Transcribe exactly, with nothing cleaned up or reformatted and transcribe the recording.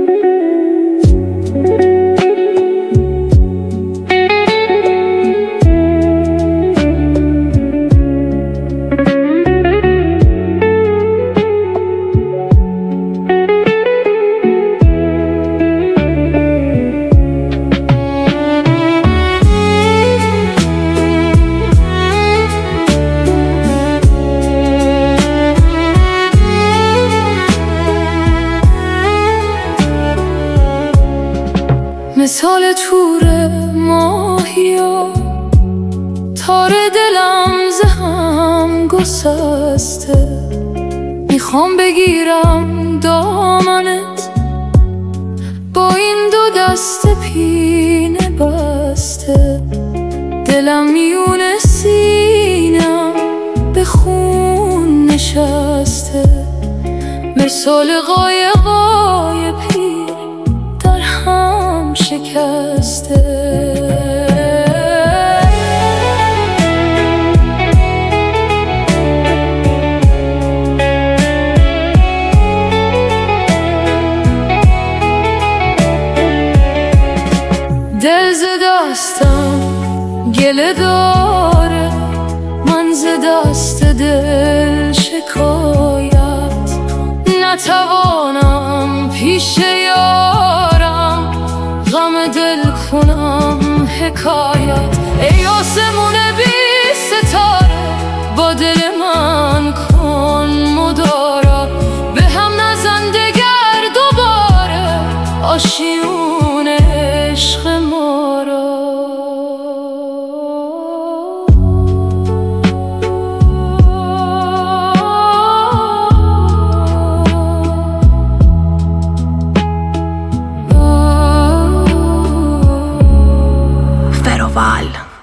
مثال تور ماهیا تار دلم ز هم گسسته، میخوام بگیرم دامنت با این دو دست پینه بسته. دلم میونه سینم به خون نشسته، مثال قایقای پیر در هم شکسته. دل ز دستم گله داره، من ز دست دل شکایت نتوانم پیش یارم غم دل کنم حکایت. ای آسمون بی ستاره با دل من کن مدارا، به هم نزن دگر دوباره آشیون عشق ما را. Feroval.